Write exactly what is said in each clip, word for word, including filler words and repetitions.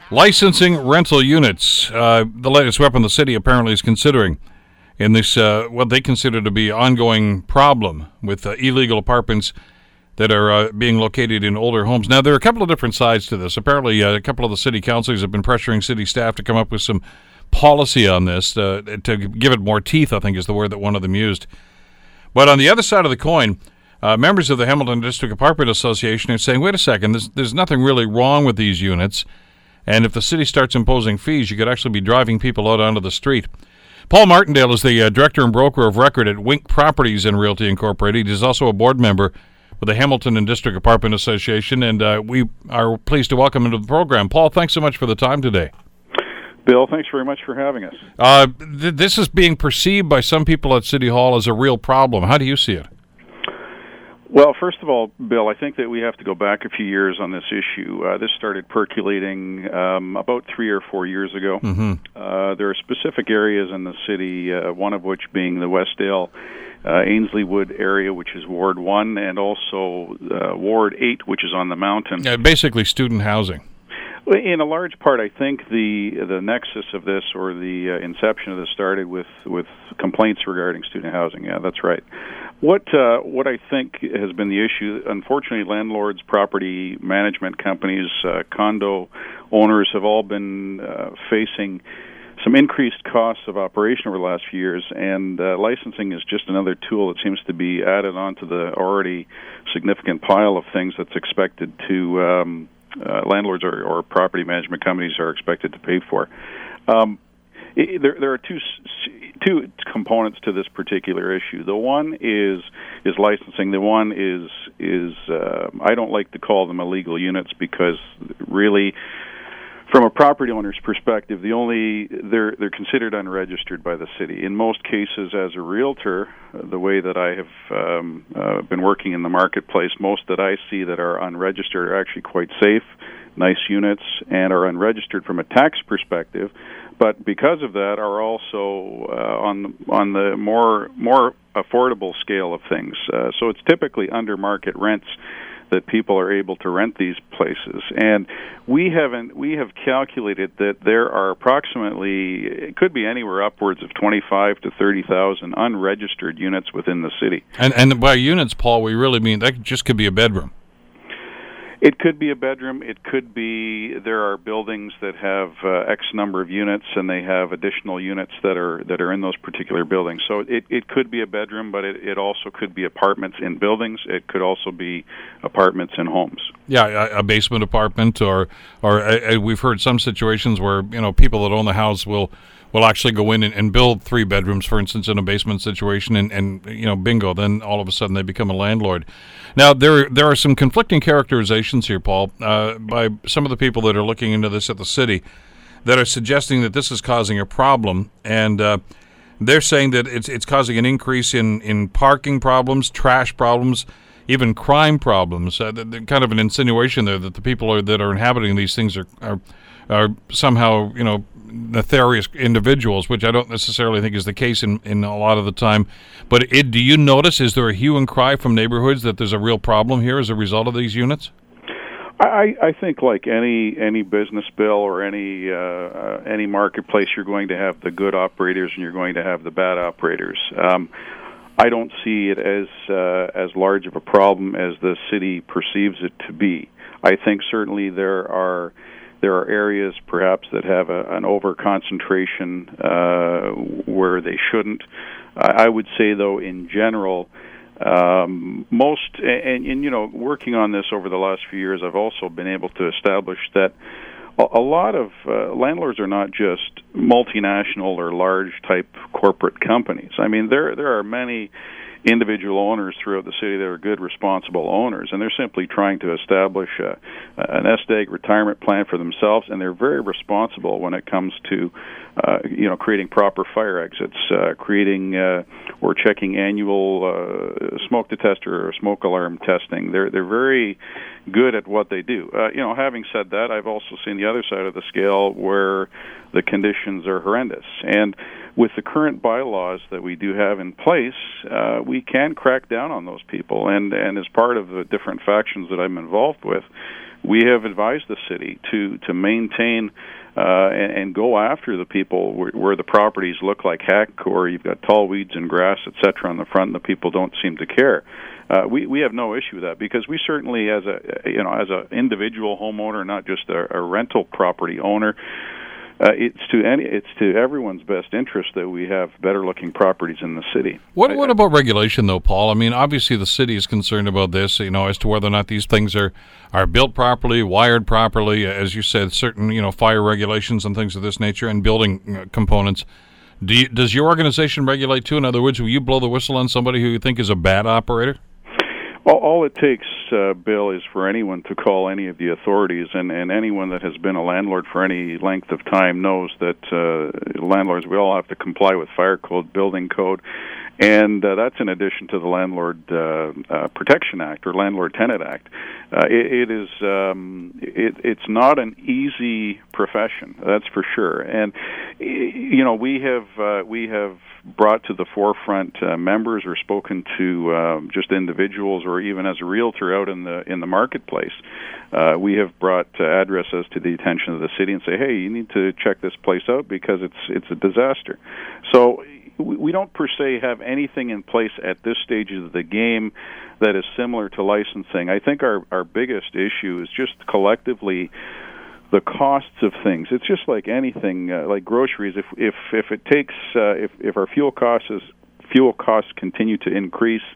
Licensing rental units, uh, the latest weapon the city apparently is considering in this, uh, what they consider to be ongoing problem with uh, illegal apartments that are uh, being located in older homes. Now, there are a couple of different sides to this. Apparently, uh, a couple of the city councilors have been pressuring city staff to come up with some policy on this, uh, to give it more teeth, I think is the word that one of them used. But on the other side of the coin, uh, members of the Hamilton District Apartment Association are saying, wait a second, there's, there's nothing really wrong with these units. And if the city starts imposing fees, you could actually be driving people out onto the street. Paul Martindale is the uh, director and broker of record at Wink Properties and Realty Incorporated. He's also a board member with the Hamilton and District Apartment Association, and uh, we are pleased to welcome him to the program. Paul, thanks so much for the time today. Bill, thanks very much for having us. Uh, th- this is being perceived by some people at City Hall as a real problem. How do you see it? Well, first of all, Bill, I think that we have to go back a few years on this issue. Uh, this started percolating um, about three or four years ago. Mm-hmm. Uh, there are specific areas in the city, uh, one of which being the Westdale, uh, Ainsley Wood area, which is Ward one, and also uh, Ward eight, which is on the mountain. Yeah, basically student housing. In a large part, I think the the nexus of this, or the uh, inception of this, started with, with complaints regarding student housing. Yeah, that's right. What uh, what I think has been the issue, unfortunately, landlords, property management companies, uh, condo owners have all been uh, facing some increased costs of operation over the last few years, and uh, licensing is just another tool that seems to be added onto the already significant pile of things that's expected to um, uh, landlords or, or property management companies are expected to pay for. Um, it, there, there are two two components to this particular issue. The one is is licensing. The one is is uh, I don't like to call them illegal units, because really, from a property owner's perspective, the only they're they're considered unregistered by the city. In most cases, as a realtor, the way that I have um, uh, been working in the marketplace, most that I see that are unregistered are actually quite safe, nice units, and are unregistered from a tax perspective. But because of that, are also uh, on on the more more affordable scale of things. Uh, so it's typically under market rents that people are able to rent these places. And we haven't we have calculated that there are approximately, it could be anywhere upwards of twenty-five to thirty thousand unregistered units within the city. And and by units, Paul, we really mean that just could be a bedroom. It could be a bedroom. It could be, there are buildings that have uh, X number of units, and they have additional units that are that are in those particular buildings. So it, it could be a bedroom, but it, it also could be apartments in buildings. It could also be apartments in homes. Yeah, a, a basement apartment, or or uh, we've heard some situations where, you know, people that own the house will will actually go in and, and build three bedrooms, for instance, in a basement situation, and, and you know, bingo, then all of a sudden they become a landlord. Now, there there are some conflicting characterizations here, Paul, uh, by some of the people that are looking into this at the city, that are suggesting that this is causing a problem, and uh, they're saying that it's it's causing an increase in, in parking problems, trash problems, even crime problems. Uh, kind of an insinuation there that the people are, that are inhabiting these things are, are are somehow, you know, nefarious individuals, which I don't necessarily think is the case in, in a lot of the time. But it, do you notice, is there a hue and cry from neighborhoods that there's a real problem here as a result of these units? I, I think like any any business, Bill, or any uh, uh, any marketplace, you're going to have the good operators and you're going to have the bad operators. Um, I don't see it as uh, as large of a problem as the city perceives it to be. I think certainly there are there are areas perhaps that have a, an over concentration uh, where they shouldn't. I would say, though, in general, um, most and, and you know, working on this over the last few years, I've also been able to establish that a lot of uh, landlords are not just multinational or large type corporate companies. I mean, there there are many individual owners throughout the city that are good, responsible owners, and they're simply trying to establish a, an nest egg retirement plan for themselves, and they're very responsible when it comes to, uh, you know, creating proper fire exits, uh, creating uh, or checking annual uh, smoke detector or smoke alarm testing. They're they're very good at what they do. Uh, you know, having said that, I've also seen the other side of the scale where the conditions are horrendous. And with the current bylaws that we do have in place, uh, we can crack down on those people. And, and as part of the different factions that I'm involved with, we have advised the city to to maintain uh, and, and go after the people where, where the properties look like heck, or you've got tall weeds and grass, et cetera, on the front, and the people don't seem to care. Uh, we we have no issue with that, because we certainly, as a you know as an individual homeowner, not just a, a rental property owner, Uh, it's to any, it's to everyone's best interest that we have better-looking properties in the city. What what about regulation, though, Paul? I mean, obviously the city is concerned about this, you know, as to whether or not these things are, are built properly, wired properly, as you said, certain, you know, fire regulations and things of this nature, and building uh, components. Do you, does your organization regulate too? In other words, will you blow the whistle on somebody who you think is a bad operator? All, all it takes, uh, Bill, is for anyone to call any of the authorities, and, and anyone that has been a landlord for any length of time knows that uh, landlords, we all have to comply with fire code, building code, and uh, that's in addition to the Landlord uh, uh, Protection Act, or Landlord-Tenant Act. Uh, it, it is um, it, it's not an easy profession, that's for sure. And you know, we have uh, we have brought to the forefront uh, members, or spoken to um, just individuals, or even as a realtor out in the in the marketplace. Uh, we have brought uh, addresses to the attention of the city and say, hey, you need to check this place out because it's it's a disaster. So we don't per se have anything in place at this stage of the game that is similar to licensing. I think our, our biggest issue is just collectively the costs of things. It's just like anything, uh, like groceries. If if if it takes uh, if if our fuel costs is, fuel costs continue to increase,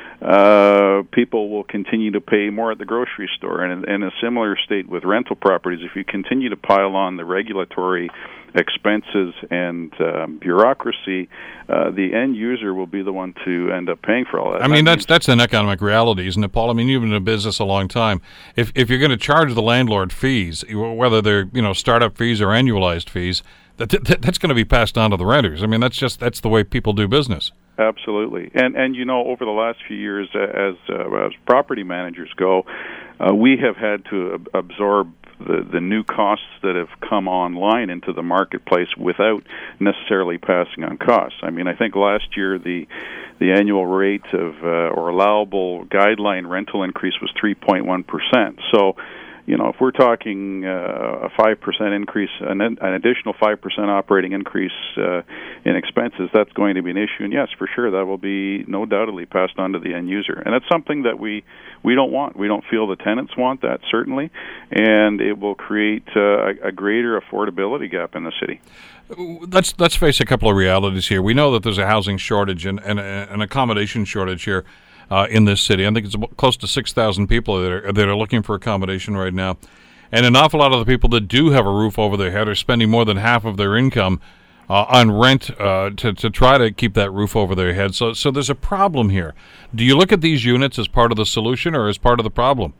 uh, people will continue to pay more at the grocery store. And in a similar state with rental properties, if you continue to pile on the regulatory expenses and um, bureaucracy, uh, the end user will be the one to end up paying for all that. I mean, that that's that's an economic reality, isn't it, Paul? I mean, you've been in business a long time. If if you're going to charge the landlord fees, whether they're you know startup fees or annualized fees, that, that that's going to be passed on to the renters. I mean, that's just that's the way people do business. Absolutely, and and you know, over the last few years, as uh, as property managers go, uh, we have had to ab- absorb the the new costs that have come online into the marketplace without necessarily passing on costs. I mean, I think last year the the annual rate of uh, or allowable guideline rental increase was three point one percent. So, you know, if we're talking uh, a five percent increase, an, an additional five percent operating increase uh, in expenses, that's going to be an issue. And yes, for sure, that will be no doubtedly passed on to the end user. And that's something that we, we don't want. We don't feel the tenants want that, certainly. And it will create uh, a, a greater affordability gap in the city. Let's let's face a couple of realities here. We know that there's a housing shortage and, and an accommodation shortage here. Uh, in this city. I think it's about close to six thousand people that are, that are looking for accommodation right now. And an awful lot of the people that do have a roof over their head are spending more than half of their income uh, on rent uh, to, to try to keep that roof over their head. So, so there's a problem here. Do you look at these units as part of the solution or as part of the problem?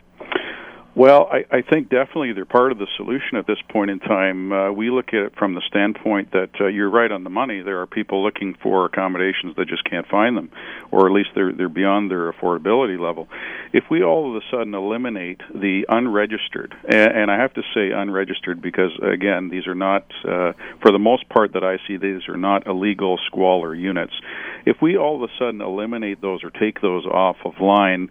Well, I, I think definitely they're part of the solution at this point in time. Uh, we look at it from the standpoint that uh, you're right on the money. There are people looking for accommodations that just can't find them, or at least they're they're beyond their affordability level. If we all of a sudden eliminate the unregistered, and, and I have to say unregistered because, again, these are not, uh, for the most part that I see, these are not illegal squalor units. If we all of a sudden eliminate those or take those off of line,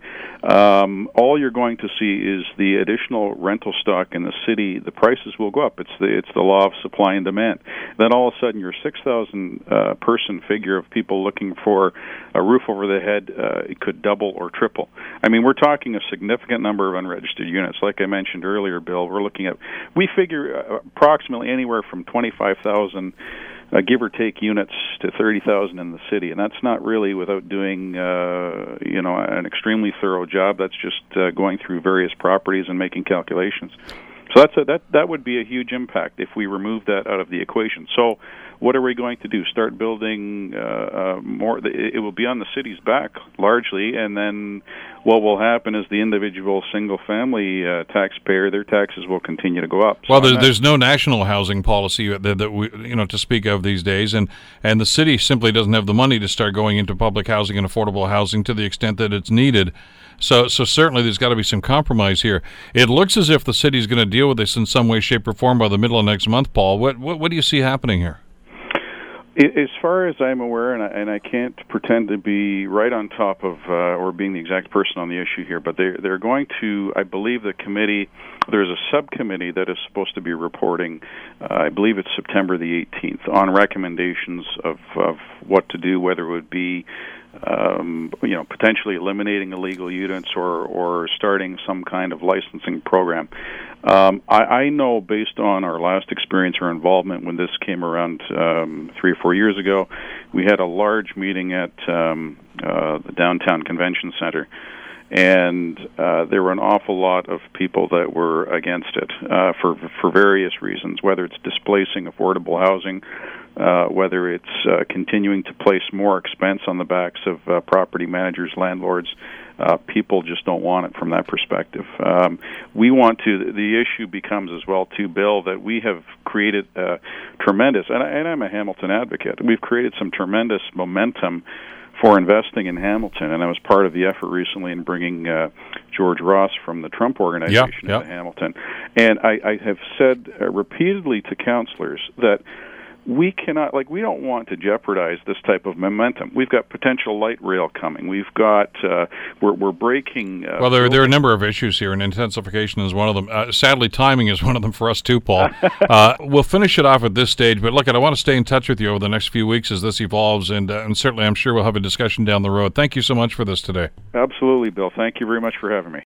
um, all you're going to see is the additional rental stock in the city. The prices will go up. It's the it's the law of supply and demand. Then all of a sudden, your six thousand uh, person figure of people looking for a roof over their head uh, it could double or triple. I mean, we're talking a significant number of unregistered units. Like I mentioned earlier, Bill, we're looking at we figure uh, approximately anywhere from twenty-five thousand. Uh, give or take units to thirty thousand in the city, and that's not really without doing, uh, you know, an extremely thorough job. That's just uh, going through various properties and making calculations. So that's a, that that would be a huge impact if we remove that out of the equation. So what are we going to do? Start building uh, uh, more? It will be on the city's back largely, and then what will happen is the individual single-family uh, taxpayer, their taxes will continue to go up. Well, so there's, there's no national housing policy that, that we, you know, to speak of these days, and and the city simply doesn't have the money to start going into public housing and affordable housing to the extent that it's needed. So, so certainly there's got to be some compromise here. It looks as if the city's going to deal with this in some way, shape, or form by the middle of next month, Paul. What what, what do you see happening here? As far as I'm aware, and I, and I can't pretend to be right on top of uh, or being the exact person on the issue here, but they're, they're going to, I believe the committee, there's a subcommittee that is supposed to be reporting, uh, I believe it's September the eighteenth, on recommendations of, of what to do, whether it would be Um, you know, potentially eliminating illegal units or, or starting some kind of licensing program. Um, I, I know, based on our last experience or involvement when this came around um, three or four years ago, we had a large meeting at um, uh, the downtown convention center, and uh, there were an awful lot of people that were against it uh, for for various reasons, whether it's displacing affordable housing, uh, whether it's uh, continuing to place more expense on the backs of uh, property managers, landlords. Uh, people just don't want it from that perspective. Um, we want to, the issue becomes as well, too, Bill, that we have created uh, tremendous, and, I, and I'm a Hamilton advocate, we've created some tremendous momentum for investing in Hamilton, and I was part of the effort recently in bringing uh, George Ross from the Trump Organization yep, yep. into Hamilton. And I, I have said uh, repeatedly to councillors that we cannot, like, we don't want to jeopardize this type of momentum. We've got potential light rail coming. We've got, uh, we're, we're breaking... Uh, well, there, there are a number of issues here, and intensification is one of them. Uh, sadly, timing is one of them for us too, Paul. uh, we'll finish it off at this stage, but look, I want to stay in touch with you over the next few weeks as this evolves, and, uh, and certainly I'm sure we'll have a discussion down the road. Thank you so much for this today. Absolutely, Bill. Thank you very much for having me.